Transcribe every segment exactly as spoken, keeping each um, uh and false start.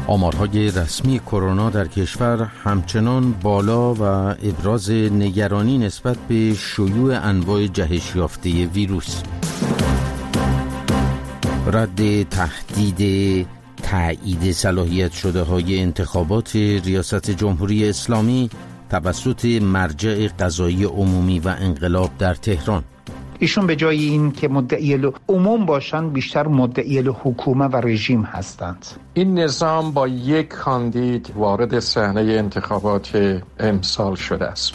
آمارهای رسمی کرونا در کشور همچنان بالا و ابراز نگرانی نسبت به شیوع انواع جهش یافته ویروس. رد تهدید تایید صلاحیت شده های انتخابات ریاست جمهوری اسلامی توسط مرجع قضایی عمومی و انقلاب در تهران. ایشون به جای این که مدعی عموم باشند بیشتر مدعی حکومت و رژیم هستند. این نظام با یک کاندید وارد صحنه انتخابات امسال شده است.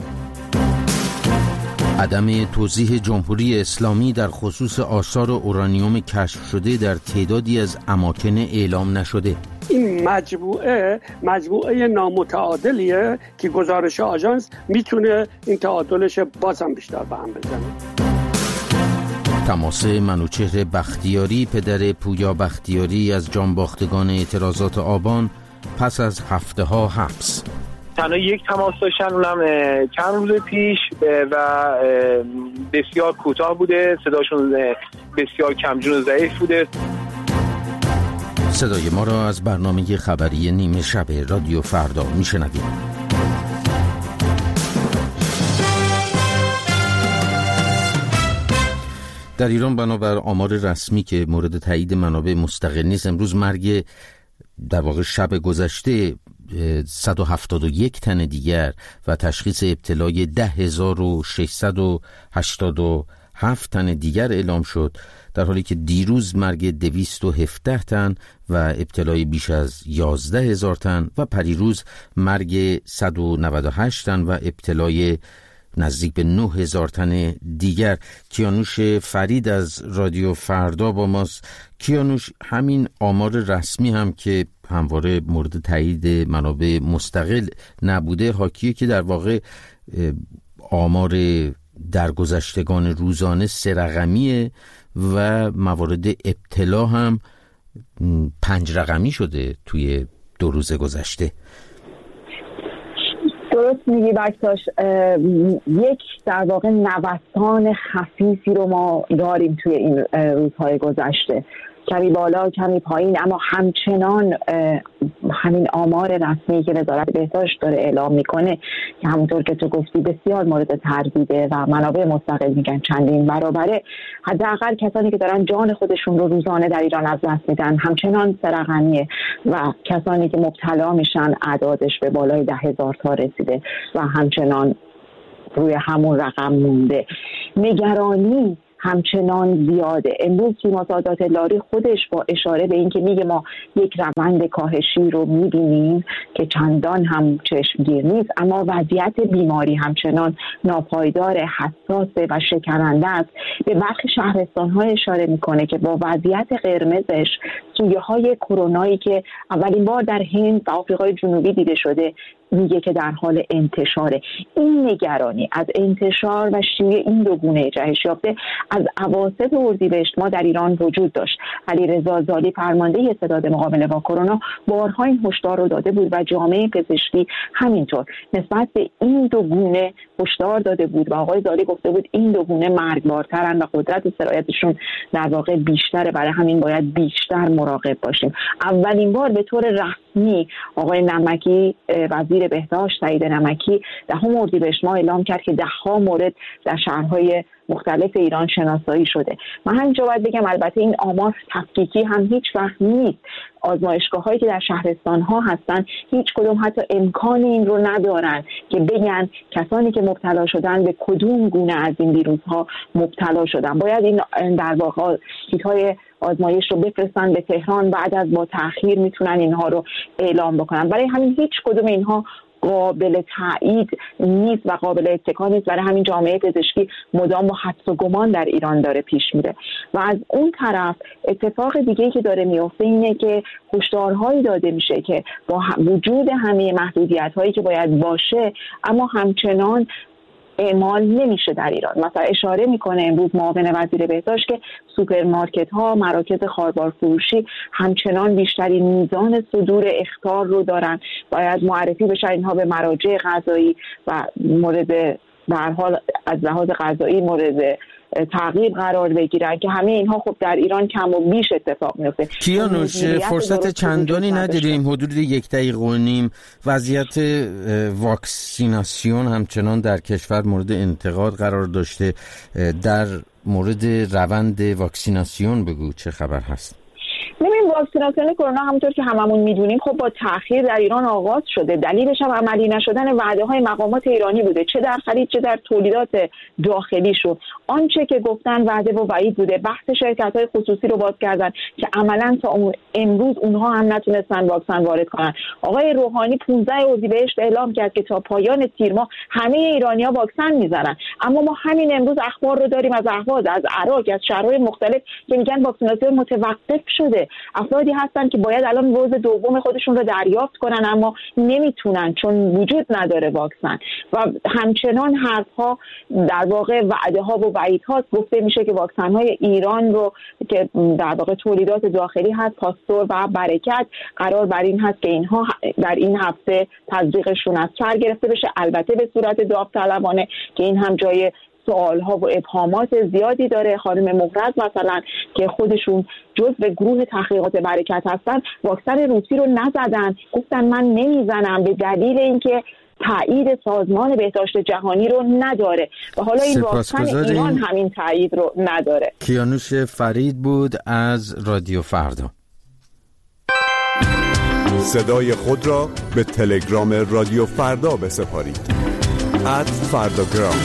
عدم توضیح جمهوری اسلامی در خصوص آثار اورانیوم کشف شده در تعدادی از اماکن اعلام نشده. این مجموعه مجموعه نامتعادلیه که گزارش آژانس میتونه این تعادلش بازم بیشتر به هم بزنه. تماس منوچهر بختیاری پدر پویا بختیاری از جانباختگان اعتراضات آبان پس از هفته ها حبس. تنها یک تماس داشتن، اونم چند روز پیش و بسیار کوتاه بوده، صداشون بسیار کمجون و ضعیف بوده. صدای ما را از برنامه خبری نیمه شب رادیو فردا میشنوید. در ایران بنابر آمار رسمی که مورد تایید منابع مستقل نیست، امروز مرگ در واقع شب گذشته صد و هفتاد و یک تن دیگر و تشخیص ابتلای ده هزار و ششصد و هشتاد و هفت تن دیگر اعلام شد، در حالی که دیروز مرگ دویست و هفده تن و ابتلای بیش از یازده هزار تن و پریروز مرگ صد و نود و هشت تن و ابتلای نزدیک به نه هزار تن دیگر. کیانوش فرید از رادیو فردا با ماست. کیانوش، همین آمار رسمی هم که همواره مورد تایید منابع مستقل نبوده، حاکیه که در واقع آمار درگذشتگان روزانه سه رقمیه و موارد ابتلا هم پنج رقمی شده توی دو روز گذشته. درست میگی بکتاش، یک در واقع نوسان خفیفی رو ما داریم توی این روزهای گذشته، کمی بالا کمی پایین، اما همچنان همین آمار رسمی که وزارت بهداشت داره اعلام میکنه که همونطور که تو گفتی بسیار مورد تردیده و منابع مستقل میگن چندین برابره. حداقل کسانی که دارن جان خودشون رو روزانه در ایران از دست میدن همچنان سه رقمیه و کسانی که مبتلا میشن اعدادش به بالای ده هزار تا رسیده و همچنان روی همون رقم مونده. نگرانی همچنان زیاده. امروز سیما سادات لاری خودش با اشاره به این که میگه ما یک روند کاهشی رو میبینیم که چندان هم چشمگیر نیست، اما وضعیت بیماری همچنان ناپایدار، حساسه و شکننده است. به برخی شهرستان‌ها اشاره میکنه که با وضعیت قرمزش سویه های کرونایی که اولین بار در هند و آفریقای جنوبی دیده شده میگه که در حال انتشاره. این نگرانی از انتشار و شیوع این دو گونه جهش یافته از اواسط اردیبهشت ما در ایران وجود داشت. علیرضا زالی فرمانده ستاد مقابله با کرونا بارها این هشدار رو داده بود و جامعه پزشکی همینطور نسبت به این دو گونه هشدار داده بود و آقای زالی گفته بود این دو گونه مرگبارترن و قدرت سرایتشون در واقع بیشتره، برای همین باید بیشتر مراقب باشیم. اولین بار به طور رسمی آقای نمکی، وزیر بهداشت سعید نمکی، دهم اردیبهشت ماه اعلام کرد که ده ها مورد در شهرهای مختلف ایران شناسایی شده. من همینجا باید بگم البته این آمار تفکیکی هم هیچ وقت نیست. آزمایشگاه هایی که در شهرستان ها هستن هیچ کدوم حتی امکان این رو ندارن که بگن کسانی که مبتلا شدن به کدوم گونه از این ویروس ها مبتلا شدن. باید این در واقع کیت های آزمایش رو بفرستن به تهران، بعد از با تأخیر میتونن اینها رو اعلام بکنن. برای همین هیچ کدوم اینها قابل تایید نیست و قابل اتکا نیست. برای همین جامعه پزشکی مدام با حدس و گمان در ایران داره پیش میره. و از اون طرف اتفاق دیگه‌ای که داره میفته اینه که هشدارهایی داده میشه که با وجود همه محدودیت‌هایی که باید باشه اما همچنان اعمال نمیشه در ایران. مثلا اشاره میکنه امروز معاون وزیر بهداشت که سوپرمارکت ها، مراکز خاربار فروشی همچنان بیشترین میزان صدور اخطار رو دارن، باید معرفی بشن اینها به مراجع قضایی و مورد در حال از لحاظ قضایی مورد تعقیب قرار بگیرن که همه اینها خب در ایران کم و بیش اتفاق میفته. کیانوش فرصت چندانی نداریم، حدود یک دقیقه و نیم. وضعیت واکسیناسیون همچنان در کشور مورد انتقاد قرار داشته. در مورد روند واکسیناسیون بگو چه خبر هست؟ ببین واکسیناسیون کرونا همونطور که هممون میدونیم خب با تأخیر در ایران آغاز شده. دلیلش هم عملی نشدن وعده‌های مقامات ایرانی بوده، چه در خرید چه در تولیدات داخلیشون. آنچه که گفتن وعده و وعید بوده. بحث شرکت‌های خصوصی رو باز کردن که عملاً تا امروز اونها هم نتونستن واکسن وارد کنن. آقای روحانی پانزده اردیبهشت اعلام کرد که تا پایان تیر ماه همه ایرانی‌ها واکسن میزنن، اما ما همین امروز اخبار رو داریم از اهواز، از عراق، از شهرهای مختلف که میگن واکسیناسیون متوقف شده. افرادی هستن که باید الان دوز دوم خودشون رو دریافت کنن اما نمیتونن چون وجود نداره واکسن. و همچنان حرفها در واقع وعده ها و وعید ها گفته میشه که واکسن های ایران رو که در واقع تولیدات داخلی هست، پاستور و برکت، قرار بر این هست که اینها در این هفته تزریقشون از سر گرفته بشه، البته به صورت داوطلبانه که این هم جای سوال ها و ابهامات زیادی داره. خانم مهرز مثلا که خودشون جزو گروه تحقیقات برکت هستن واکسن روسی رو نزدن، گفتن من نمیزنم به دلیل اینکه تایید سازمان بهداشت جهانی رو نداره و حالا این واکسن ایران همین تایید رو نداره. کیانوش فرید بود از رادیو فردا. صدای خود را به تلگرام رادیو فردا بسپارید. ات فرداگرام.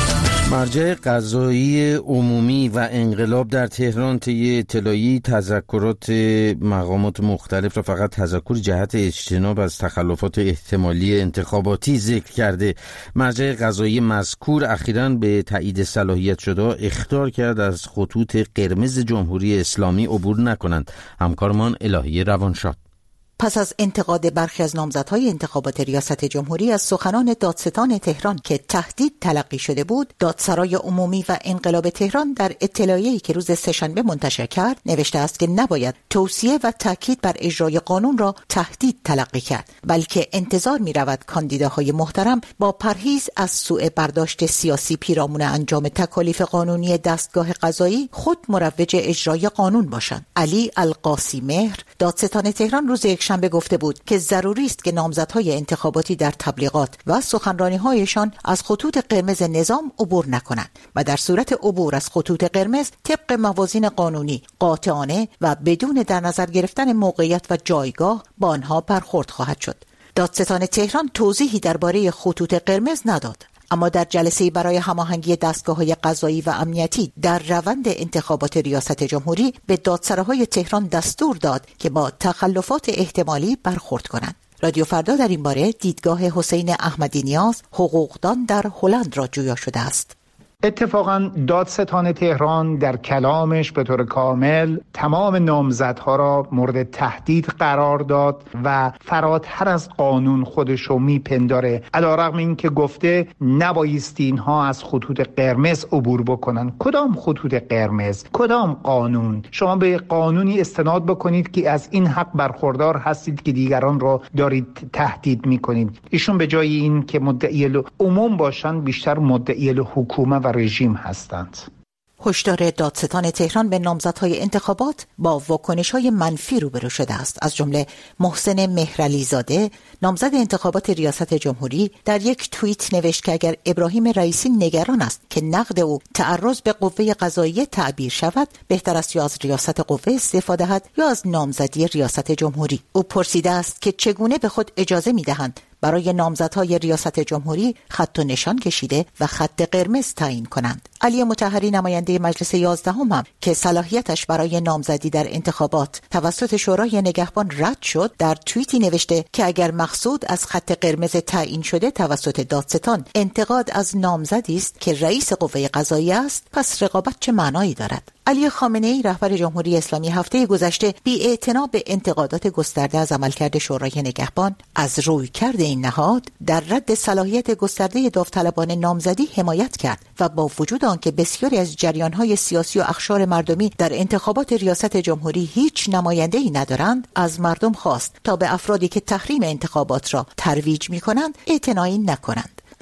مرجع قضایی عمومی و انقلاب در تهران طی اطلاعی تذکرات مقامات مختلف را فقط تذکر جهت اجتناب از تخلفات احتمالی انتخاباتی ذکر کرده. مرجع قضایی مذکور اخیراً به تایید صلاحیت شده اخطار کرد از خطوط قرمز جمهوری اسلامی عبور نکنند. همکارمان الهی روانشاد. پس از انتقاد برخی از نامزدهای انتخابات ریاست جمهوری از سخنان دادستان تهران که تهدید تلقی شده بود، دادسرای عمومی و انقلاب تهران در اطلاعیه‌ای که روز سه‌شنبه منتشر کرد نوشته است که نباید توصیه و تاکید بر اجرای قانون را تهدید تلقی کرد، بلکه انتظار می‌رود کاندیداهای محترم با پرهیز از سوء برداشت سیاسی پیرامون انجام تکالیف قانونی دستگاه قضایی خود مروج اجرای قانون باشند. علی القاسی مهر دادستان تهران روز شنبه گفته بود که ضروری است که نامزدهای انتخاباتی در تبلیغات و سخنرانی‌هایشان از خطوط قرمز نظام عبور نکنند و در صورت عبور از خطوط قرمز طبق موازین قانونی قاطعانه و بدون در نظر گرفتن موقعیت و جایگاه با آنها برخورد خواهد شد. دادستان تهران توضیحی درباره خطوط قرمز نداد، اما در جلسه‌ای برای هماهنگی دستگاه‌های قضایی و امنیتی در روند انتخابات ریاست جمهوری به دادسراهای تهران دستور داد که با تخلفات احتمالی برخورد کنند. رادیو فردا در این باره دیدگاه حسین احمدی نیاز، حقوقدان در هلند را جویا شده است. اتفاقا دادستان تهران در کلامش به طور کامل تمام نامزدها را مورد تهدید قرار داد و فراتر از قانون خودش رو میپنداره، علیرغم این که گفته نبایستی اینها از خطوط قرمز عبور بکنن. کدام خطوط قرمز؟ کدام قانون؟ شما به قانونی استناد بکنید که از این حق برخوردار هستید که دیگران رو دارید تهدید میکنید. ایشون به جای این که مدعی عموم باشن بیشتر مدعی حکومت و رژیم هستند. هشدار دادستان تهران به نامزدهای انتخابات با واکنش‌های منفی روبرو شده است. از جمله محسن مهرعلی زاده نامزد انتخابات ریاست جمهوری در یک توییت نوشت که اگر ابراهیم رئیسی نگران است که نقد او تعرض به قوه قضاییه تعبیر شود، بهتر است یا از ریاست قوه استفاده دهد یا از نامزدی ریاست جمهوری. او پرسیده است که چگونه به خود اجازه می‌دهند برای نامزدهای ریاست جمهوری خط و نشان کشیده و خط قرمز تعیین کنند. علی مطهری نماینده مجلس یازدهم هم که صلاحیتش برای نامزدی در انتخابات توسط شورای نگهبان رد شد، در توییتی نوشته که اگر مقصود از خط قرمز تعیین شده توسط دادستان انتقاد از نامزدی است که رئیس قوه قضاییه است، پس رقابت چه معنایی دارد؟ علی خامنه‌ای رهبر جمهوری اسلامی هفته گذشته بی‌اعتنا به انتقادات گسترده از عملکرد شورای نگهبان از رویکرد این نهاد در رد صلاحیت گسترده داوطلبان نامزدی حمایت کرد و با وجود آنکه بسیاری از جریان‌های سیاسی و اقشار مردمی در انتخابات ریاست جمهوری هیچ نماینده‌ای ندارند، از مردم خواست تا به افرادی که تحریم انتخابات را ترویج می‌کنند اعتنایی نکنند.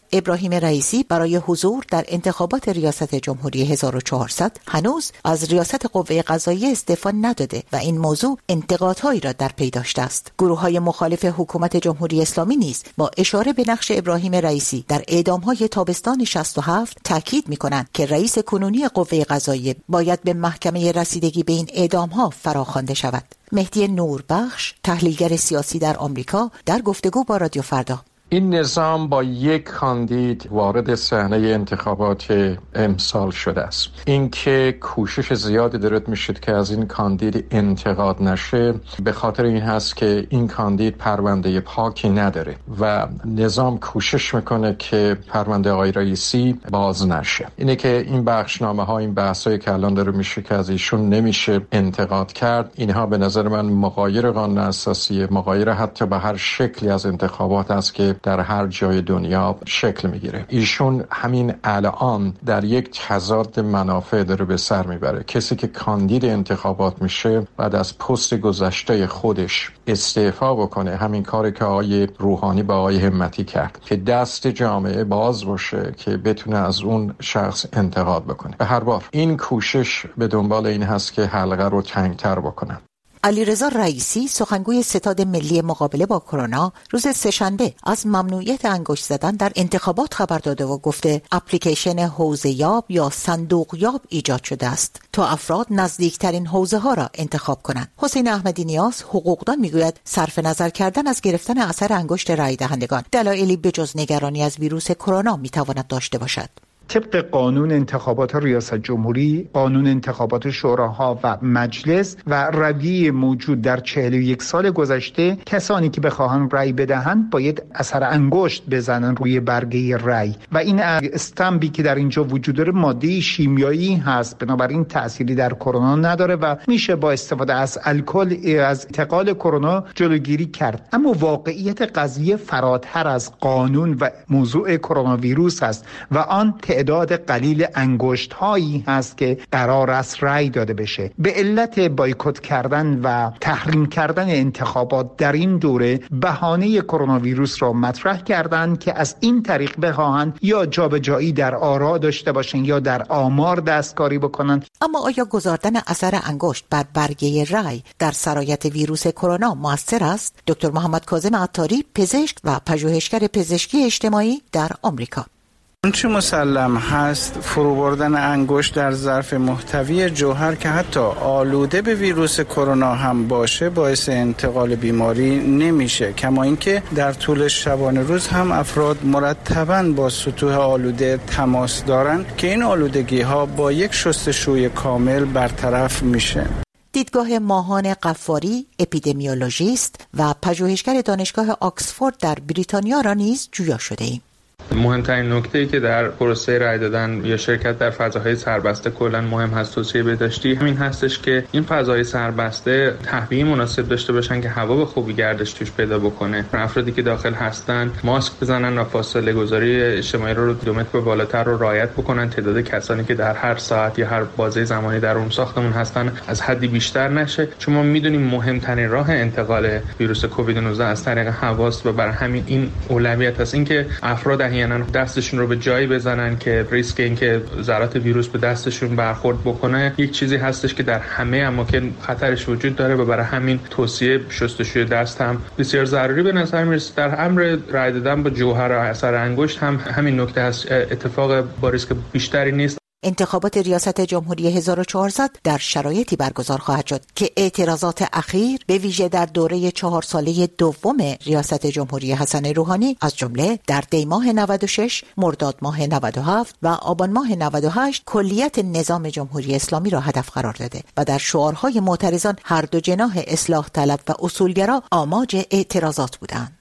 ابراهیم رئیسی برای حضور در انتخابات ریاست جمهوری هزار و چهارصد هنوز از ریاست قوه قضاییه استعفا نداده و این موضوع انتقادهایی را در پی داشته است. گروه‌های مخالف حکومت جمهوری اسلامی نیز با اشاره به نقش ابراهیم رئیسی در اعدام‌های تابستان شصت و هفت تاکید می‌کنند که رئیس کنونی قوه قضاییه باید به محکمه رسیدگی به این اعدام‌ها فراخوانده شود. مهدی نوربخش، تحلیلگر سیاسی در آمریکا، در گفتگو با رادیو فردا: این نظام با یک کاندید وارد صحنه انتخابات امسال شده است. اینکه کوشش زیادی دارد میشد که از این کاندید انتقاد نشه، به خاطر این هست که این کاندید پرونده پاکی نداره و نظام کوشش میکنه که پرونده آقای رئیسی باز نشه. اینه که این بخشنامه ها، این بحثایی که الان داره میشه که از ایشون نمیشه انتقاد کرد، اینها به نظر من مغایر قانون اساسی، مغایر حتی به هر شکلی از انتخابات است که در هر جای دنیا شکل میگیره. ایشون همین الان در یک تضاد منافع داره به سر میبره. کسی که کاندید انتخابات میشه بعد از پست گذشته خودش استعفا بکنه، همین کاری که آقای روحانی با آقای همتی کرد که دست جامعه باز باشه که بتونه از اون شخص انتقاد بکنه. به هر بار این کوشش به دنبال این هست که حلقه رو تنگتر بکنه. علیرضا رئیسی، سخنگوی ستاد ملی مقابله با کرونا، روز سه‌شنبه از ممنوعیت انگشت زدن در انتخابات خبر داده و گفته اپلیکیشن حوزه‌یاب یا صندوقیاب ایجاد شده است تا افراد نزدیکترین حوزه ها را انتخاب کنند. حسین احمدی نیاز، حقوقدان، میگوید صرف نظر کردن از گرفتن اثر انگشت رای دهندگان دلایلی بجز نگرانی از ویروس کرونا میتواند داشته باشد. طبق قانون انتخابات ریاست جمهوری، قانون انتخابات شوراها و مجلس و رویه موجود در چهل و یک سال گذشته، کسانی که بخواهند رأی بدهند باید اثر انگشت بزنن روی برگه رأی و این استمپی که در اینجا وجود داره ماده شیمیایی هست، بنابراین تأثیری در کرونا نداره و میشه با استفاده از الکل از انتقال کرونا جلوگیری کرد. اما واقعیت قضیه فراتر از قانون و موضوع کرونا ویروس است و آن تعداد قلیل انگشت هایی هست که قرار است رأی داده بشه. به علت بایکوت کردن و تحریم کردن انتخابات در این دوره بهانه کرونا ویروس را مطرح کردند که از این طریق بخواهند یا جابجایی در آرا داشته باشند یا در آمار دستکاری بکنند. اما آیا گذاردن اثر انگشت بر برگه رأی در سرایت ویروس کرونا مؤثر است؟ دکتر محمد کاظم عطاری، پزشک و پژوهشگر پزشکی اجتماعی در آمریکا: اون چه مسلم هست، فرو بردن انگشت در ظرف محتوی جوهر که حتی آلوده به ویروس کرونا هم باشه باعث انتقال بیماری نمیشه. کما اینکه در طول شبانه روز هم افراد مرتباً با سطوح آلوده تماس دارن که این آلودگی ها با یک شستشوی کامل برطرف میشه. دیدگاه ماهان قفاری، اپیدمیولوژیست و پژوهشگر دانشگاه آکسفورد در بریتانیا را نیز جویا شده ایم. مهمترین نکته‌ای که در پروسه رای دادن یا شرکت در فضاهای سربسته کلاً مهم هست توصیه بهداشتی همین هستش که این فضاهای سربسته تهویه مناسب داشته باشن که هوا به خوبی گردش توش پیدا بکنه. افرادی که داخل هستن ماسک بزنن و فاصله گذاری اجتماعی رو دو متر به بالاتر رو رعایت بکنن. تعداد کسانی که در هر ساعت یا هر بازه زمانی در اون ساختمون هستن از حدی بیشتر نشه، چون ما میدونیم مهمترین راه انتقال ویروس کووید نوزده از طریق هواست و برای همین این اولویت است اینکه افراد احیانا دستشون رو به جایی بزنن که ریسک اینکه ذرات ویروس به دستشون برخورد بکنه یک چیزی هستش که در همه اماکن خطرش وجود داره و برای همین توصیه شستشوی دست هم بسیار ضروری به نظر میرسه. در امر رای دادن با جوهر و اثر انگشت هم همین نکته هست، اتفاق با ریسک بیشتری نیست. انتخابات ریاست جمهوری هزار و چهارصد در شرایطی برگزار خواهد شد که اعتراضات اخیر به ویژه در دوره چهار ساله دوم ریاست جمهوری حسن روحانی از جمله در دی ماه نود و شش، مرداد ماه نود و هفت و آبان ماه نود و هشت کلیت نظام جمهوری اسلامی را هدف قرار داده و در شعارهای معترضان هر دو جناح اصلاح طلب و اصولگرا آماج اعتراضات بودند.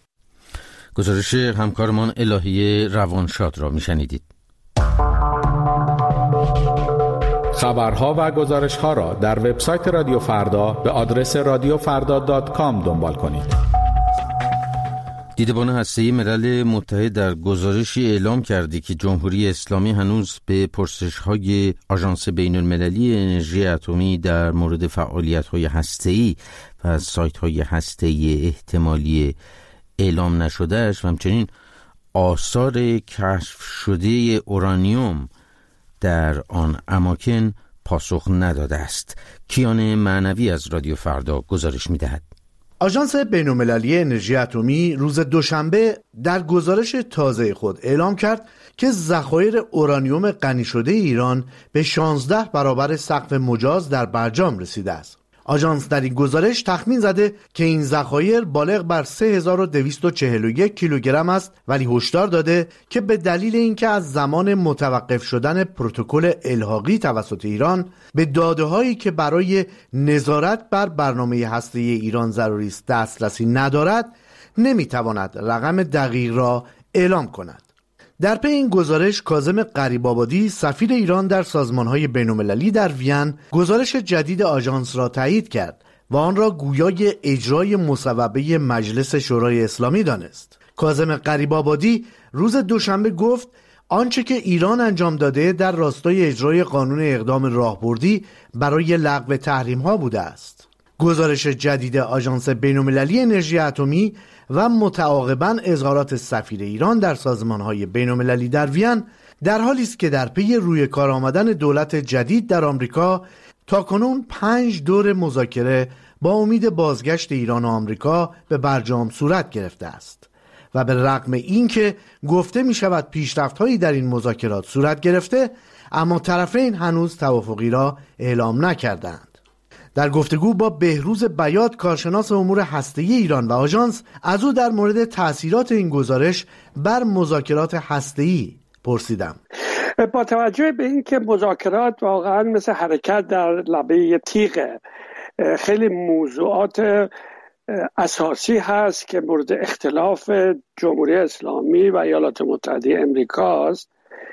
گزارش همکارمان الهیه روانشاد را میشنیدید. خبرها و گزارش‌ها را در وبسایت رادیو فردا به آدرس رادیو فردا دات کام دنبال کنید. دیدبان هسته‌ای ملل متحد در گزارشی اعلام کرده که جمهوری اسلامی هنوز به پرسش‌های آژانس بین‌المللی انرژی اتمی در مورد فعالیت‌های هسته‌ای و سایت‌های هسته‌ای احتمالی اعلام نشده‌اش و همچنین آثار کشف شده اورانیوم در آن اماکن پاسخ نداده است. کیان معنوی از رادیو فردا گزارش می‌دهد. آژانس بین‌المللی انرژی اتمی روز دوشنبه در گزارش تازه خود اعلام کرد که ذخایر اورانیوم غنی شده ایران به شانزده برابر سقف مجاز در برجام رسیده است. آژانس در این گزارش تخمین زده که این ذخایر بالغ بر سه هزار و دویست و چهل و یک کیلوگرم است، ولی هشدار داده که به دلیل اینکه از زمان متوقف شدن پروتکل الحاقی توسط ایران به داده‌هایی که برای نظارت بر برنامه هسته‌ای ایران ضروری است دسترسی ندارد، نمیتواند رقم دقیق را اعلام کند. در پی این گزارش کاظم غریب‌آبادی سفیر ایران در سازمان‌های بین‌المللی در وین گزارش جدید آژانس را تایید کرد و آن را گویای اجرای مصوبه مجلس شورای اسلامی دانست. کاظم غریب‌آبادی روز دوشنبه گفت آنچه که ایران انجام داده در راستای اجرای قانون اقدام راهبردی برای لغو تحریم‌ها بوده است. گزارش جدید آژانس بین‌المللی انرژی اتمی و متعاقباً اظهارات سفیر ایران در سازمان‌های بین‌المللی در وین در حالی است که در پی روی کار آمدن دولت جدید در آمریکا تاکنون پنج دور مذاکره با امید بازگشت ایران و آمریکا به برجام صورت گرفته است و به رغم اینکه گفته می شود پیشرفت‌هایی در این مذاکرات صورت گرفته، اما طرفین هنوز توافقی را اعلام نکردند. در گفتگو با بهروز بیات کارشناس امور هسته‌ای ایران و آژانس از او در مورد تأثیرات این گزارش بر مذاکرات هسته‌ای پرسیدم. با توجه به اینکه مذاکرات واقعا مثل حرکت در لبه تیغه، خیلی موضوعات اساسی هست که مورد اختلاف جمهوری اسلامی و ایالات متحده امریکاست،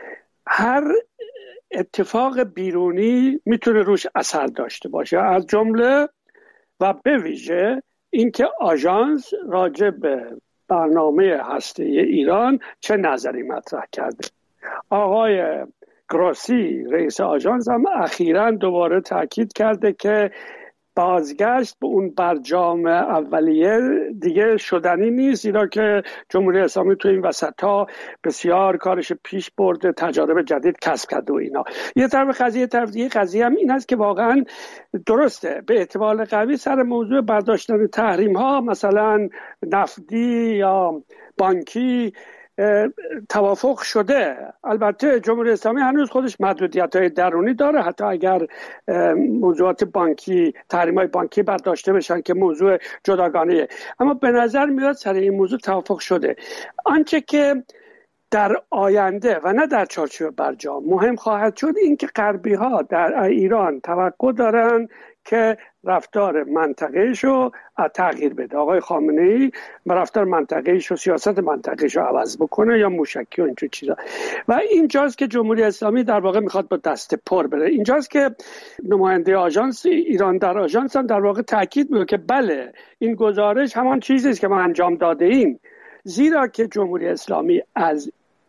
هر اتفاق بیرونی میتونه روش اثر داشته باشه، از جمله و به ویژه اینکه آژانس راجع به برنامه هسته‌ای ایران چه نظری مطرح کرده. آقای گروسی رئیس آژانس هم اخیراً دوباره تاکید کرده که بازگشت به اون برجام اولیه دیگه شدنی نیست، زیرا که جمهوری اسلامی تو این وسط‌ها بسیار کارش پیش برده، تجارب جدید کسب کرده و اینا. یه طرف قضیه طرف دیگه قضیه هم این است که واقعا درسته به احتمال قوی سر موضوع برداشتن تحریم ها مثلا نفتی یا بانکی توافق شده. البته جمهوری اسلامی هنوز خودش محدودیت‌های درونی داره، حتی اگر موضوعات بانکی، تحریم‌های بانکی برداشته بشن که موضوع جداگانه، اما به نظر میاد سر این موضوع توافق شده. آنچه که در آینده و نه در چارچوب برجام مهم خواهد شد این که غربی‌ها در ایران توقع دارن که رفتار منطقه‌شو تغییر بده. آقای خامنه‌ای رفتار منطقه‌شو، سیاست منطقه‌شو عوض بکنه یا موشکی و اینجور چیزا. و اینجاست که جمهوری اسلامی در واقع میخواد با دست پر بره. اینجاست که نماینده آژانس ایران در آژانس هم در واقع تاکید میکنه که بله این گزارش همان چیزی است که ما انجام داده ایم، زیرا که جمهوری اسلامی از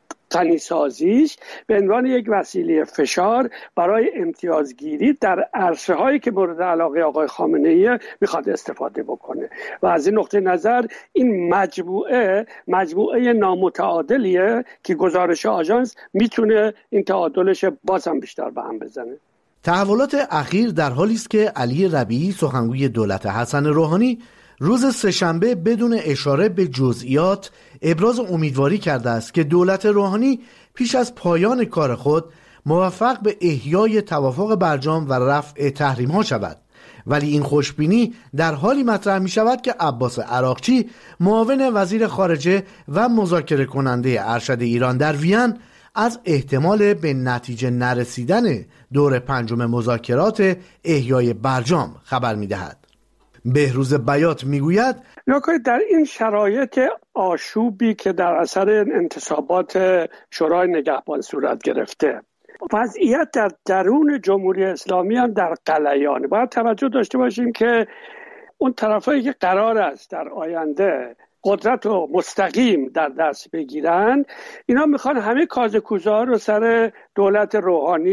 غنی‌سازیش به عنوان یک وسیله فشار برای امتیازگیری در عرصه هایی که مورد علاقه آقای خامنه‌ای میخواد استفاده بکنه و از این نقطه نظر این مجموعه مجموعه نامتعادلیه که گزارش آژانس میتونه این تعادلش بازم بیشتر به هم بزنه. تحولات اخیر در حالی است که علی ربیعی سخنگوی دولت حسن روحانی روز سه‌شنبه بدون اشاره به جزئیات ابراز امیدواری کرده است که دولت روحانی پیش از پایان کار خود موفق به احیای توافق برجام و رفع تحریم‌ها شود. ولی این خوشبینی در حالی مطرح می شود که عباس عراقچی معاون وزیر خارجه و مذاکره کننده ارشد ایران در وین از احتمال به نتیجه نرسیدن دور پنجم مذاکرات احیای برجام خبر می دهد. بهروز بیات میگوید نکته در این شرایط آشوبی که در اثر انتصابات شورای نگهبان صورت گرفته، وضعیت در درون جمهوری اسلامی هم در غلیان. باید توجه داشته باشیم که اون طرفایی که قرار است در آینده قدرت رو مستقیم در دست بگیرن، اینا میخوان همه کاز کوزه ها رو سر دولت روحانی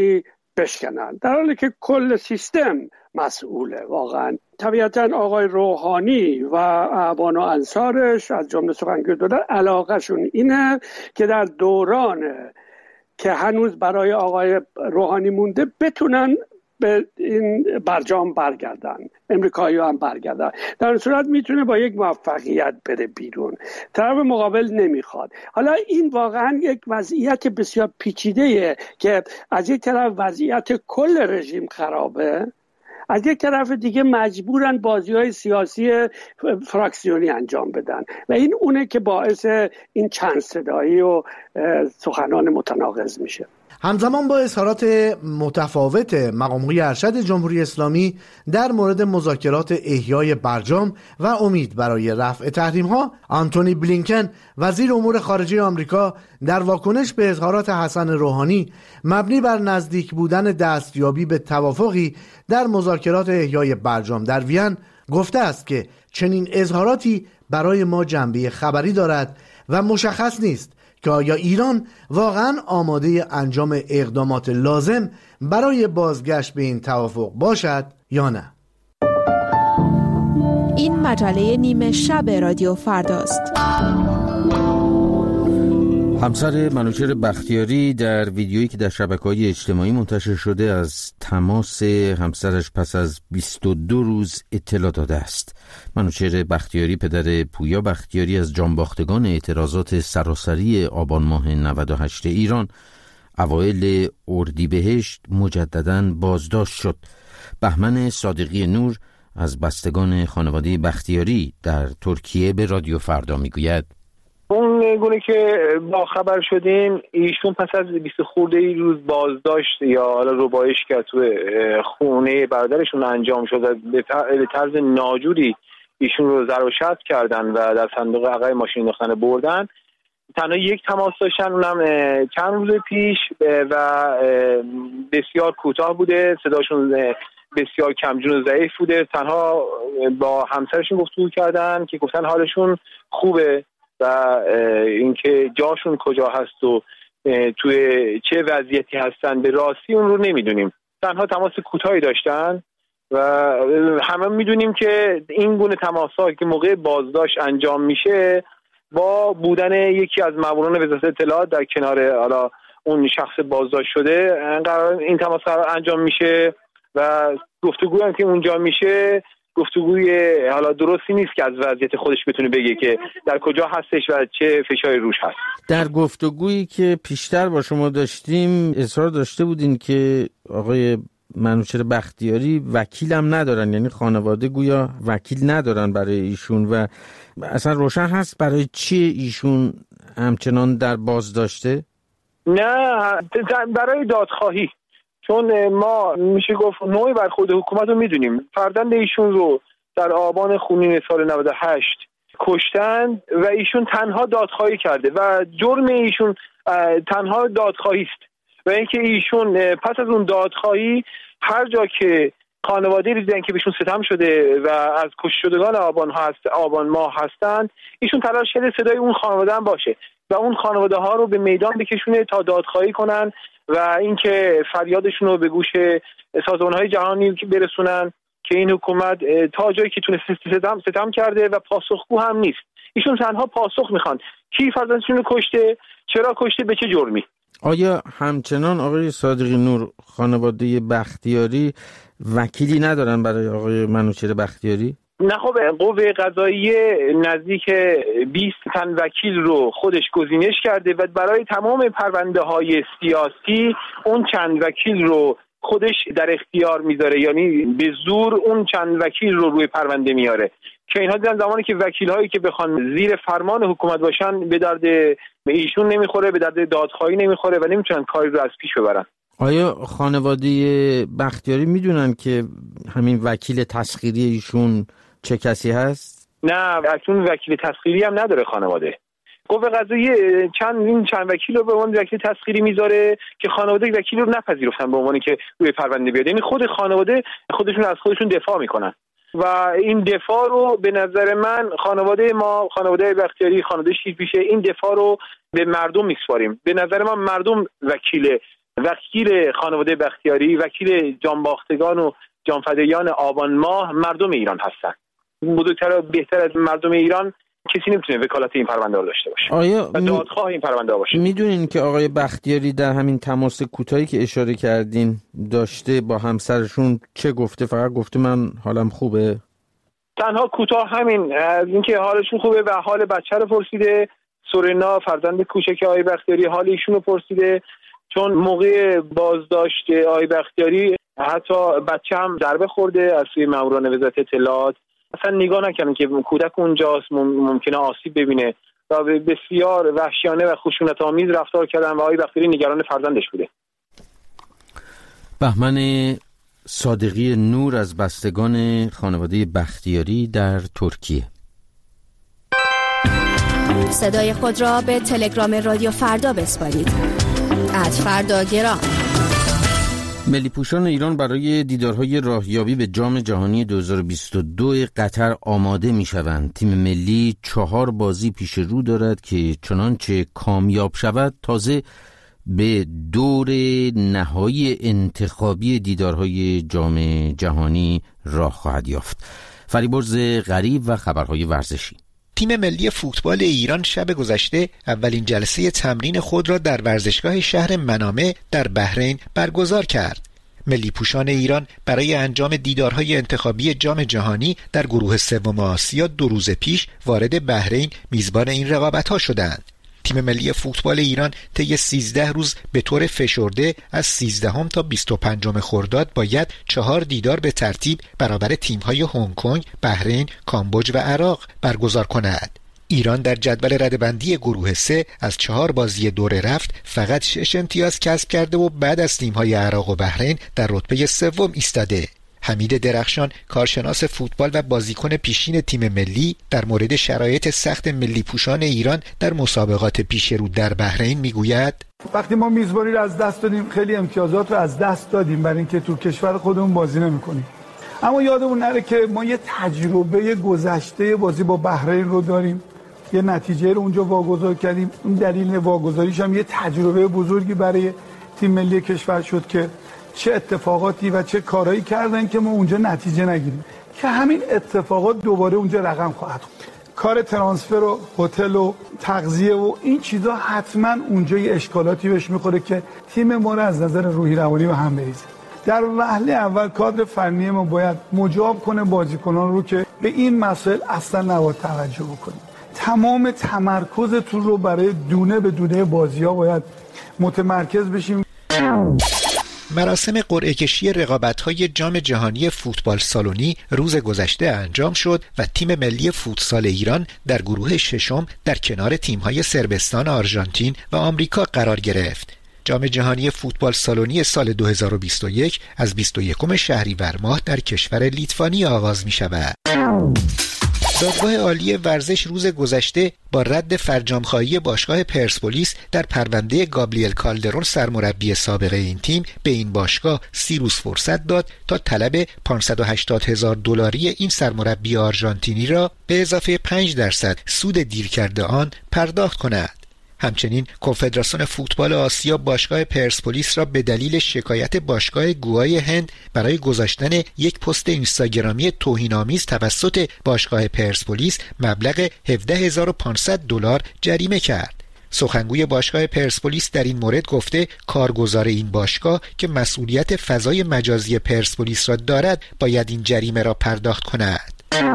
بشکنن، در حالی که کل سیستم مسئوله. واقعا طبیعتا آقای روحانی و اعوان و انصارش از جمله سخنگوی دولت علاقهشون اینه که در دوران که هنوز برای آقای روحانی مونده بتونن به این برجام برگردن، امریکایی هم برگردن. در این صورت میتونه با یک موفقیت بره بیرون، طرف مقابل نمیخواد. حالا این واقعا یک وضعیت بسیار پیچیده‌ایه که از یک طرف وضعیت کل رژیم خرابه، از یک طرف دیگه مجبورن بازی‌های سیاسی فراکسیونی انجام بدن و این اونه که باعث این چند صدایی و سخنان متناقض میشه. همزمان با اظهارات متفاوت مقام‌های ارشد جمهوری اسلامی در مورد مذاکرات احیای برجام و امید برای رفع تحریم‌ها، آنتونی بلینکن وزیر امور خارجه آمریکا در واکنش به اظهارات حسن روحانی مبنی بر نزدیک بودن دستیابی به توافقی در مذاکرات احیای برجام در وین گفته است که چنین اظهاراتی برای ما جنبه خبری دارد و مشخص نیست که آیا ایران واقعا آماده انجام اقدامات لازم برای بازگشت به این توافق باشد یا نه. این مجله نیمه شب رادیو فرداست. همسر منوچهر بختیاری در ویدیویی که در شبکه‌های اجتماعی منتشر شده از تماس همسرش پس از بیست و دو روز اطلاع داده است. منوچهر بختیاری پدر پویا بختیاری از جانباختگان اعتراضات سراسری آبان ماه نود و هشت ایران اوایل اردیبهشت مجدداً بازداشت شد. بهمن صادقی نور از بستگان خانواده بختیاری در ترکیه به رادیو فردا میگوید اون گونه که با خبر شدیم ایشون پس از بیست خورده ای روز بازداشت یا حالا ربایش که تو خونه برادرشون انجام شد، به طرز ناجوری ایشون رو ضرب و شتم کردن و در صندوق عقب ماشین انداختن بردن. تنها یک تماس داشتن، اونم چند روز پیش و بسیار کوتاه بوده، صداشون بسیار کمجون و ضعیف بوده. تنها با همسرشون گفتگو کردن که گفتن حالشون خوبه و اینکه جاشون کجا هست و توی چه وضعیتی هستن به راستی اون رو نمیدونیم. تنها تماس کوتاهی داشتن و همه میدونیم که این گونه تماس‌ها که موقع بازداشت انجام میشه با بودن یکی از ماموران وزارت اطلاعات در کنار حالا اون شخص بازداشت شده قرار این تماس انجام میشه و گفتگویی هم که اونجا میشه گفتگوی حالا درستی نیست که از وضعیت خودش بتونه بگه که در کجا هستش و چه فشاری روش هست. در گفتگویی که پیشتر با شما داشتیم اصرار داشته بودین که آقای منوچهر بختیاری وکیل هم ندارن، یعنی خانواده گویا وکیل ندارن برای ایشون و اصلا روشن هست برای چی ایشون همچنان در بازداشته؟ نه، برای دادخواهی، چون ما میشه گفت نوعی برخورد حکومت رو میدونیم. فرزند ایشون رو در آبان خونین سال نود و هشت کشتن و ایشون تنها دادخواهی کرده و جرم ایشون تنها دادخواهی است و اینکه ایشون پس از اون دادخواهی هر جا که خانواده دیدن که بهشون ستم شده و از کشته شدگان آبان ها هست آبان ماه هستند، ایشون تلاش کرده صدای اون خانواده هم باشه و اون خانواده ها رو به میدان بکشونه تا دادخواهی کنن و اینکه فریادشون رو به گوش سازمان‌های جهانی برسونن که این حکومت تا جایی که تونسته ستم, ستم کرده و پاسخگو هم نیست. ایشون تنها پاسخ میخوان کی فرزندشون رو کشته، چرا کشته، به چه جرمی. آیا همچنان آقای صادقی نور خانواده بختیاری وکیلی ندارن برای آقای منوچهر بختیاری؟ نه، خب قوه قضاییه نزدیک بیست تن وکیل رو خودش گزینش کرده و برای تمام پرونده های سیاسی اون چند وکیل رو خودش در اختیار میذاره، یعنی به زور اون چند وکیل رو روی پرونده میاره که اینها دیدن زمانی که وکیل هایی که بخوان زیر فرمان حکومت باشن به درد ایشون نمیخوره، به درد دادخواهی نمیخوره و نمیتونن کاری رو از پیش ببرن. آیا خانواده بختیاری میدونن که همین وکیل تسخیری ایشون چه کسی هست؟ نه، اصلا وکیل تسخیری هم نداره خانواده. قوه قضاییه چند این چند وکیل رو به عنوان وکیل تسخیری میذاره که خانواده وکیل رو نپذیرفتن به عنوانی که روی پرونده بیاد، یعنی خود خانواده خودشون از خودشون دفاع میکنن و این دفاع رو به نظر من خانواده ما، خانواده بختیاری، خانواده شیرپیشه، این دفاع رو به مردم میسپاریم. به نظر من مردم وکیل وکیل خانواده بختیاری، وکیل جانباختگان و جانفدایان آبان ماه مردم ایران هستن. بزرگتر و بهتر از مردم ایران کسی نمیتونه وکالت این پرونده رو داشته باشه. آیا و دادخواه این پرونده باشه. میدونین که آقای بختیاری در همین تماس کوتاهی که اشاره کردین داشته با همسرشون چه گفته؟ فقط گفته من حالم خوبه؟ تنها کوتاه همین، از اینکه حالشون خوبه و حال بچه رو پرسیده. سورینا فرزند کوچک آقای بختیاری حال ایشون رو پرسیده، چون موقع بازداشت آقای بختیاری حتی بچه هم ضربه خورده از سوی ماموران وزارت اطلاعات. اصلا نگاه نکردن که کودک اونجاست، ممکنه آسیب ببینه و بسیار وحشیانه و خشونت‌آمیز رفتار کردن و آقای بختیاری نگران فرزندش بوده. بهمن صادقی نور از بستگان خانواده بختیاری در ترکیه. صدای خود را به تلگرام رادیو فردا بسپارید. ات فردا گرام. ملی پوشان ایران برای دیدارهای راهیابی به جام جهانی دو هزار و بیست و دو قطر آماده می شوند. تیم ملی چهار بازی پیش رو دارد که چنانچه کامیاب شود تازه به دور نهایی انتخابی دیدارهای جام جهانی راه خواهد یافت. فریبرز غریب و خبرهای ورزشی. تیم ملی فوتبال ایران شب گذشته اولین جلسه تمرین خود را در ورزشگاه شهر منامه در بحرین برگزار کرد. ملی پوشان ایران برای انجام دیدارهای انتخابی جام جهانی در گروه سوم آسیا دو روز پیش وارد بحرین میزبان این رقابت‌ها شدند. تیم ملی فوتبال ایران طی سیزده روز به طور فشرده از سیزدهم تا بیست و پنجم خرداد باید چهار دیدار به ترتیب برابر تیم‌های هنگ کنگ، بحرین، کامبوج و عراق برگزار کند. ایران در جدول رده‌بندی گروه سه از چهار بازی دوره رفت فقط شش امتیاز کسب کرده و بعد از تیم‌های عراق و بحرین در رتبه سوم ایستاده. حمید درخشان، کارشناس فوتبال و بازیکن پیشین تیم ملی، در مورد شرایط سخت ملی پوشان ایران در مسابقات پیش رو در بحرین میگوید: وقتی ما میزبانی رو از دست دادیم خیلی امتیازات رو از دست دادیم برای اینکه تو کشور خودمون بازی نمی‌کنیم. اما یادمون نره که ما یه تجربه گذشته بازی با بحرین رو داریم. یه نتیجه رو اونجا واگذار کردیم. این دلیل واگذاریش هم یه تجربه بزرگی برای تیم ملی کشور شد که چه اتفاقاتی و چه کارهایی کردن که ما اونجا نتیجه نگیریم، که همین اتفاقات دوباره اونجا رقم خواهد خورد. کار ترانسفر و هتل و تغذیه و این چیزا حتما اونجا یه اشکالاتی بهش میخوره که تیم ما رو از نظر روحی روانی به هم بریزه. در وهله اول کادر فنی ما باید مجاب کنه بازیکنان رو که به این مسائل اصلا نباید توجه بکنیم. تمام تمرکزتون رو برای دونه به دونه بازی‌ها باید متمرکز بشیم. مراسم قرعه کشی رقابت‌های جام جهانی فوتبال سالونی روز گذشته انجام شد و تیم ملی فوتسال ایران در گروه ششم در کنار تیم‌های صربستان، آرژانتین و آمریکا قرار گرفت. جام جهانی فوتبال سالونی سال دو هزار و بیست و یک از بیست و یکم شهریور ماه در کشور لیتوانی آغاز می‌شود. دادگاه عالی ورزش روز گذشته با رد فرجام‌خواهی باشگاه پرسپولیس در پرونده گابریل کالدرون سرمربی سابق این تیم به این باشگاه سی روز فرصت داد تا طلب پانصد و هشتاد هزار دلاری این سرمربی آرژانتینی را به اضافه پنج درصد سود دیر کرده آن پرداخت کند. همچنین کنفدراسیون فوتبال آسیا باشگاه پرسپولیس را به دلیل شکایت باشگاه گوای هند برای گذاشتن یک پست اینستاگرامی توهین‌آمیز توسط باشگاه پرسپولیس مبلغ هفده هزار و پانصد دلار جریمه کرد. سخنگوی باشگاه پرسپولیس در این مورد گفته کارگزار این باشگاه که مسئولیت فضای مجازی پرسپولیس را دارد باید این جریمه را پرداخت کند.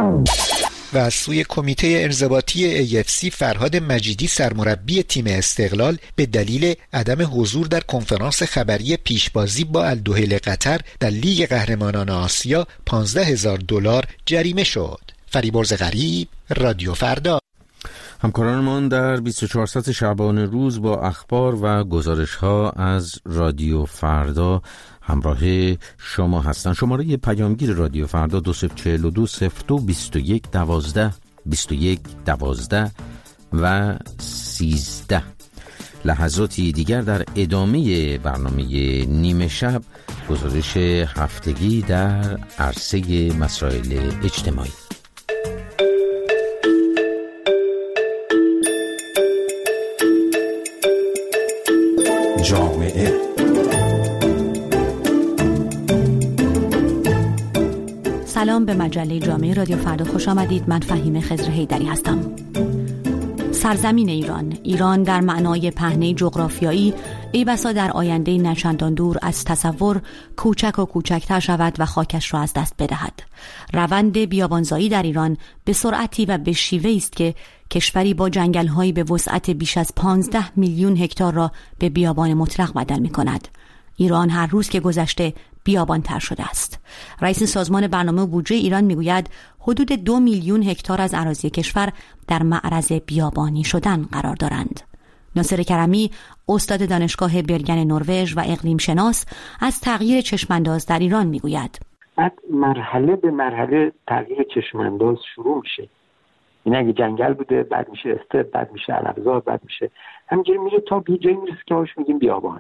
و از سوی کمیته انضباطی ای اف سی فرهاد مجیدی سرمربی تیم استقلال به دلیل عدم حضور در کنفرانس خبری پیشبازی با الدوحیل قطر در لیگ قهرمانان آسیا پانزده هزار دلار جریمه شد. فریبرز غریب، رادیو فردا. همکارانمان در بیست و چهار ساعت شعبان روز با اخبار و گزارش‌ها از رادیو فردا همراه شما هستند. شماره پیامگیر رادیو فردا دو صفر چهل و دو صفر دو بیست و یک دوازده بیست و یک دوازده و سیزده. لحظاتی دیگر در ادامه برنامه نیمه شب گزارش هفتگی در عرصه مسائل اجتماعی. جامعه سلام به مجله جامعه رادیو فردا خوش آمدید. من فهیم خضر حیدری هستم. سرزمین ایران ایران در معنای پهنه جغرافیایی ای بسا در آینده نچندان دور از تصور کوچک و کوچکتر شود و خاکش را از دست بدهد. روند بیابانزایی در ایران به سرعتی و به شیوهی است که کشوری با جنگل‌هایی به وسعت بیش از پانزده میلیون هکتار را به بیابان مطلق بدل می‌کند. ایران هر روز که گذشته بیابان‌تر شده است. رئیس سازمان برنامه و بودجه ایران میگوید حدود دو میلیون هکتار از اراضی کشور در معرض بیابانی شدن قرار دارند. ناصر کرمی، استاد دانشگاه برگن نروژ و اقلیم شناس، از تغییر چشمانداز در ایران میگوید. بعد مرحله به مرحله تغییر چشمانداز شروع میشه. این اگه جنگل بوده بعد میشه استپ، بعد میشه علفزار، بعد میشه همینجوری میره تا به جایی میرسه که هاش میگیم بیابان.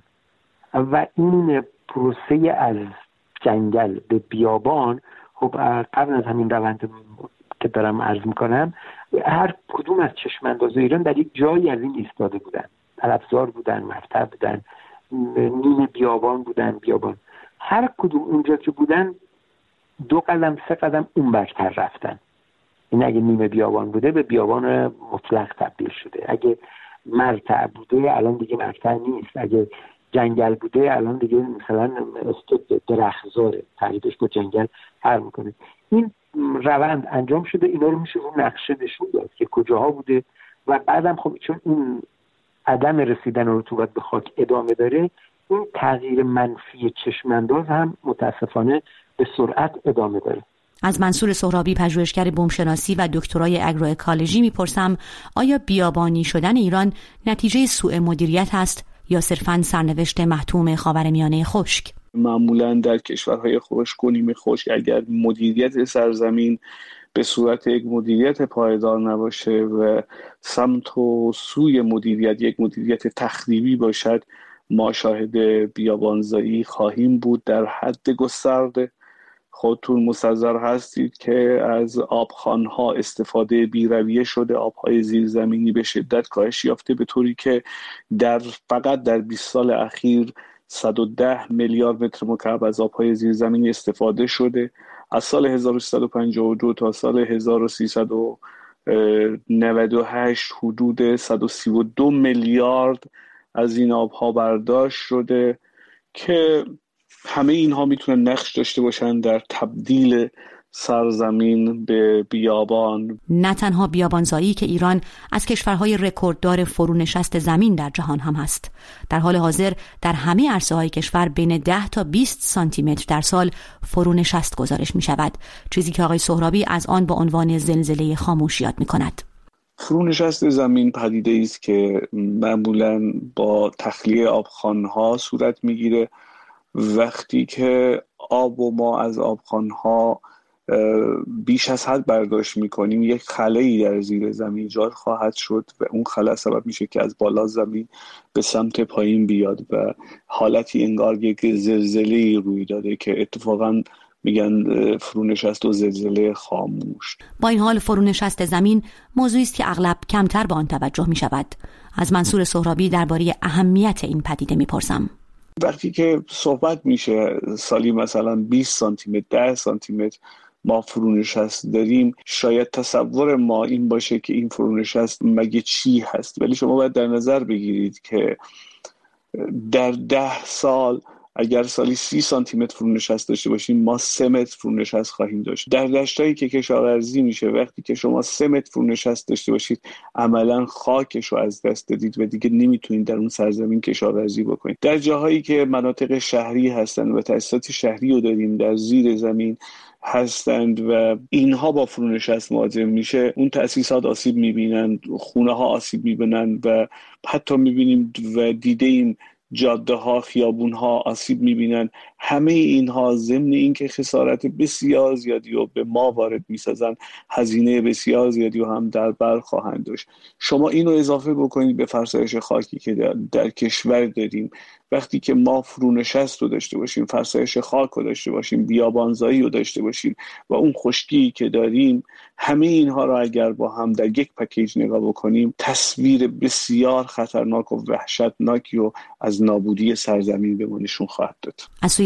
و این پروسه از جنگل به بیابان، خب قبل از همین روند که دارم عرض میکنم هر کدوم از چشمانداز ایران در یک جایی از این ایستاده بودن. علفزار بودن، مرتع بودن، نیمه بیابان بودن، بیابان. هر کدوم اونجا که بودن دو قدم سه قدم اون برتر رفتن. این اگه نیمه بیابان بوده به بیابان مطلق تبدیل شده. اگه مرتع بوده الان دیگه مرتع نیست. اگه جنگل بوده الان دیگه مثلا استاد درختزاره، تعریفش با جنگل فرق میکنه. این روند انجام شده. اینا رو میشه رو نقشه نشون داد که کجاها بوده و بعدم خب چون این عدم رسیدن رطوبت به خاک ادامه داره، این تغییر منفی چشمانداز هم متاسفانه به سرعت ادامه داره. از منصور سهرابی، پژوهشگر بومشناسی و دکترای اگرواکولوژی میپرسم آیا بیابانی شدن ایران نتیجه سوء مدیریت است یا صرفاً سرنوشت محتوم خاورمیانه خشک؟ معمولاً در کشورهای خشک و نیمه خشک اگر مدیریت سرزمین به صورت یک مدیریت پایدار نباشه و سمت و سوی مدیریت یک مدیریت تخریبی باشد، ما شاهد بیابانزایی خواهیم بود در حد گسترده. خودتون مستحضر هستید که از آبخوان‌ها استفاده بی‌رویه شده. آب‌های زیرزمینی به شدت کاهش یافته به طوری که در فقط در بیست سال اخیر صد و ده میلیارد متر مکعب از آب‌های زیرزمینی استفاده شده. از سال هزار و سیصد و پنجاه و دو تا سال هزار و سیصد و نود و هشت حدود صد و سی و دو میلیارد از این آب‌ها برداشت شده که همه اینها میتونن نقش داشته باشن در تبدیل سرزمین به بیابان. نه تنها بیابانزایی که ایران از کشورهای رکورددار فرونشست زمین در جهان هم هست. در حال حاضر در همه عرصه‌های کشور بین ده تا بیست سانتی متر در سال فرونشست گزارش می شود، چیزی که آقای سهرابی از آن با عنوان زلزله خاموش یاد می کند. فرونشست زمین پدیده است که معمولاً با تخلیه آبخوان‌ها صورت میگیره. وقتی که آب و ما از آبخوان‌ها بیش از حد برداشت میکنیم، یک خلایی در زیر زمین ایجاد خواهد شد و اون خلا سبب میشه که از بالا زمین به سمت پایین بیاد و حالتی انگار یک زلزله روی داده که اتفاقاً میگن فرونشست و زلزله خاموش. با این حال فرونشست زمین موضوعی است که اغلب کمتر به آن توجه میشود. از منصور سهرابی درباره اهمیت این پدیده میپرسم. وقتی که صحبت میشه سالی مثلا بیست سانتی متر، ده سانتی متر ما فرونشست داریم، شاید تصور ما این باشه که این فرونشست مگه چی هست، ولی شما باید در نظر بگیرید که در ده سال اگر سالی سی سانتی متر فرونشست داشته باشیم ما سه متر فرونشست خواهیم داشت. در دشتایی که کشاورزی میشه وقتی که شما سه متر فرونشست داشته باشید عملا خاکش رو از دست دادید و دیگه نمیتونید در اون سرزمین کشاورزی بکنید. در جاهایی که مناطق شهری هستن و تأسیسات شهری رو داریم در زیر زمین هستند و اینها با فرونشست مواجه میشه، اون تأسیسات آسیب میبینن، خونه ها آسیب میبینن و حتی میبینیم و دیدیم جاده ها، خیابون ها آسیب میبینن. همه اینها ضمن این که خسارت بسیار زیادی رو به ما وارد میسازن، هزینه بسیار زیادی رو هم در بر خواهند داشت. شما اینو اضافه بکنید به فرسایش خاکی که در, در کشور داریم. وقتی که ما فرونشست رو داشته باشیم، فرسایش خاک رو داشته باشیم، بیابانزایی رو داشته باشیم و اون خشکی که داریم، همه اینها رو اگر با هم در یک پکیج نگاه بکنیم تصویر بسیار خطرناک و وحشتناکی رو از نابودی سرزمین به ما نشون خواهد داد. از سوی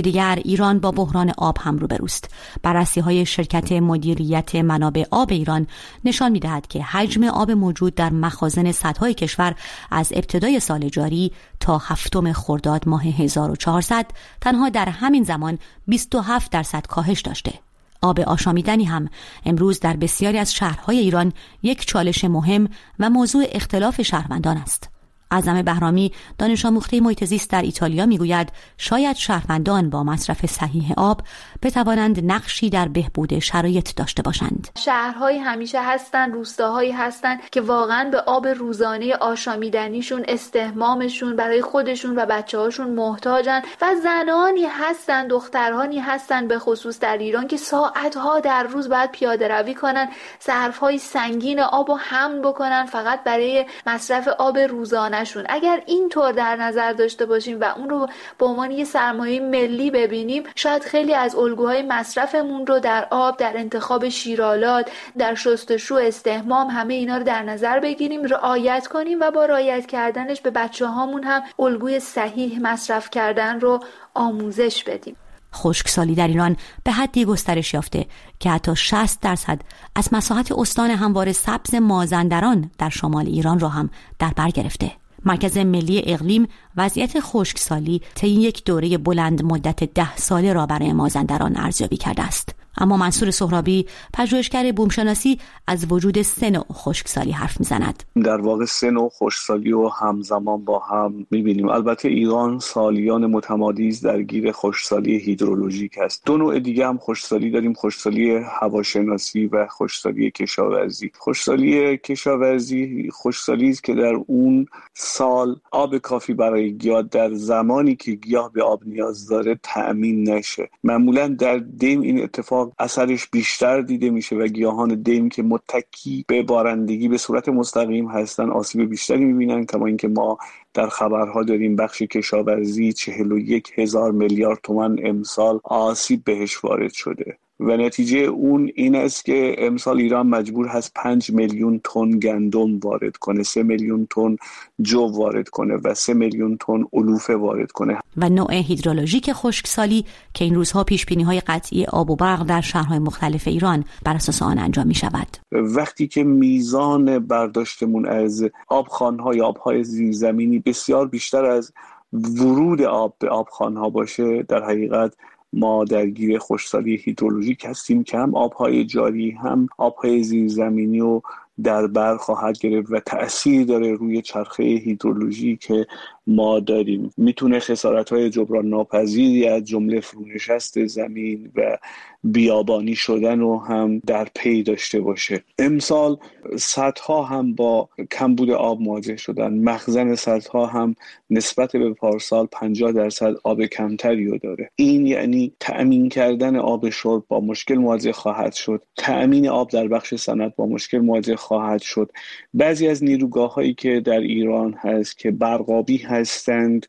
دیگر ایران با بحران آب هم روبروست. بررسی‌های شرکت مدیریت منابع آب ایران نشان می‌دهد که حجم آب موجود در مخازن سدهای کشور از ابتدای سال جاری تا هفتم خرداد ماه هزار و چهارصد تنها در همین زمان بیست و هفت درصد کاهش داشته. آب آشامیدنی هم امروز در بسیاری از شهرهای ایران یک چالش مهم و موضوع اختلاف شهروندان است. اعظم بهرامی، دانش آموخته محیط زیست در ایتالیا، میگوید شاید شهروندان با مصرف صحیح آب بتوانند نقشی در بهبود شرایط داشته باشند. شهرهایی همیشه هستن، روستاهایی هستن که واقعا به آب روزانه آشامیدنیشون، استحمامشون برای خودشون و بچه‌هاشون محتاجن و زنانی هستن، دخترانی هستن به خصوص در ایران که ساعتها در روز باید پیاده روی کنن، ظرف‌های سنگین آبو حمل بکنن فقط برای مصرف آب روزانه. اگر این طور در نظر داشته باشیم و اون رو به عنوان یه سرمایه ملی ببینیم، شاید خیلی از الگوهای مصرفمون رو در آب، در انتخاب شیرالات، در شستشو، استحمام، همه اینا رو در نظر بگیریم، رعایت کنیم و با رعایت کردنش به بچه‌هامون هم الگوی صحیح مصرف کردن رو آموزش بدیم. خشکسالی در ایران به حدی گسترش یافته که حتی شصت درصد از مساحت استان هموار سبز مازندران در شمال ایران را هم در بر گرفته. مرکز ملی اقلیم وضعیت خشکسالی طی یک دوره بلند مدت ده ساله را برای مازندران ارزیابی کرده است. اما منصور سهرابی، پژوهشگر بومشناسی، از وجود سه نوع خشکسالی حرف میزند. در واقع سه نوع خشکسالی رو همزمان با هم میبینیم. البته ایران سالیان متمادی درگیر خشکسالی هیدرولوژیک است. دو نوع دیگه هم خشکسالی داریم، خشکسالی هواشناسی و خشکسالی کشاورزی. خشکسالی کشاورزی خشکسالی است که در اون سال آب کافی برای گیاه در زمانی که گیاه به آب نیاز داره تأمین نشه. معمولا در دیم این اتفاق اثرش بیشتر دیده میشه و گیاهان دیم که متکی به بارندگی به صورت مستقیم هستن آسیب بیشتری میبینن. کما اینکه ما در خبرها داریم بخش کشاورزی چهل و یک هزار میلیارد تومان امسال آسیب بهش وارد شده و نتیجه اون این است که امسال ایران مجبور هست پنج میلیون تن گندم وارد کنه، سه میلیون تن جو وارد کنه و سه میلیون تن علوفه وارد کنه. و نوع هیدرولوژیک خشکسالی که این روزها پیشبینی‌های قطعی آب و برق در شهرهای مختلف ایران بر اساس آن انجام می شود. وقتی که میزان برداشتمون از آبخوان‌های آبهای زیرزمینی بسیار بیشتر از ورود آب به آبخوان‌ها باشه، در حقیقت ما درگیر خشکسالی هیدرولوژیک هستیم که هم آبهای جاری هم آبهای زیرزمینی و در بر خواهد گرفت و تأثیر داره روی چرخه هیدرولوژی که ما داریم. میتونه خسارت‌های جبران ناپذیری از جمله فرونشست زمین و بیابانی شدن رو هم در پی داشته باشه. امسال سدها هم با کمبود آب مواجه شدن. مخزن سدها هم نسبت به پارسال پنجاه درصد آب کمتری رو داره. این یعنی تأمین کردن آب شرب با مشکل مواجه خواهد شد. تأمین آب در بخش صنعت با مشکل مواجه خواهد شد. بعضی از نیروگاه‌هایی که در ایران هست که برقابی هستند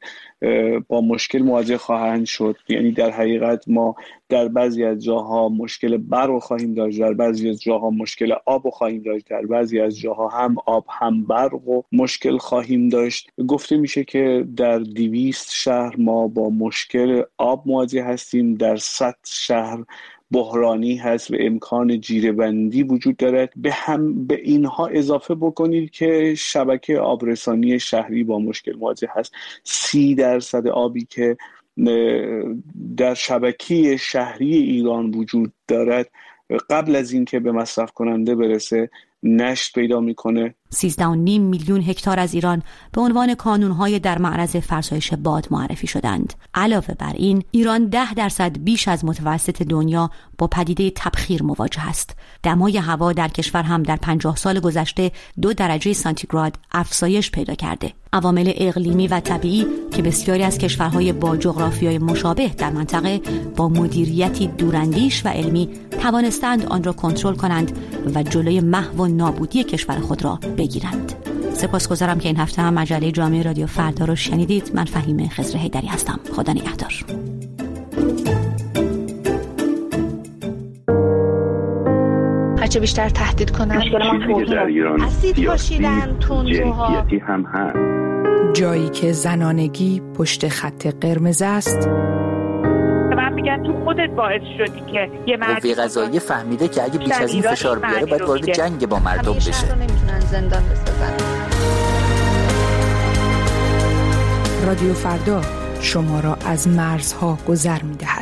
با مشکل مواجه خواهند شد. یعنی در حقیقت ما در بعضی از جاها مشکل برق خواهیم داشت، در بعضی از جاها مشکل آب خواهیم داشت، در بعضی از جاها هم آب هم برق و مشکل خواهیم داشت. گفته میشه که در دویست شهر ما با مشکل آب مواجه هستیم، در صد شهر بحرانی هست و امکان جیره‌بندی وجود دارد. به هم به اینها اضافه بکنید که شبکه آبرسانی شهری با مشکل مواجه هست. سی درصد آبی که در شبکه شهری ایران وجود دارد قبل از اینکه به مصرف کننده برسه نشت پیدا میکنه. سیزده و نیم میلیون هکتار از ایران به عنوان کانونهای در معرض فرسایش باد معرفی شدند. علاوه بر این، ایران ده درصد بیش از متوسط دنیا با پدیده تبخیر مواجه است. دمای هوا در کشور هم در پنجاه سال گذشته دو درجه سانتیگراد افزایش پیدا کرده. عوامل اقلیمی و طبیعی که بسیاری از کشورهای با جغرافیای مشابه در منطقه با مدیریتی دوراندیش و علمی توانستند آن را کنترل کنند و جلوی محو و نابودی کشور خود را بگیرند. سپاسگزارم که این هفته هم مجله جامعه رادیو فردا رو شنیدید. من فهیمه خضر حیدری هستم. خدا نگهدار. هرچه بیشتر تهدید کنن در ایران اسید پاشیدن تندروها هم هست. جایی که زنانگی پشت خط قرمز است میگن تو خودت باعث شدی که یه مرد قوه قضاییه فهمیده که اگه بیش از این فشار بیاره باید وارد جنگ با مردم بشه. همیشه نمیتونن زندان بسازن. رادیو فردا شما را از مرزها گذر می‌دهد.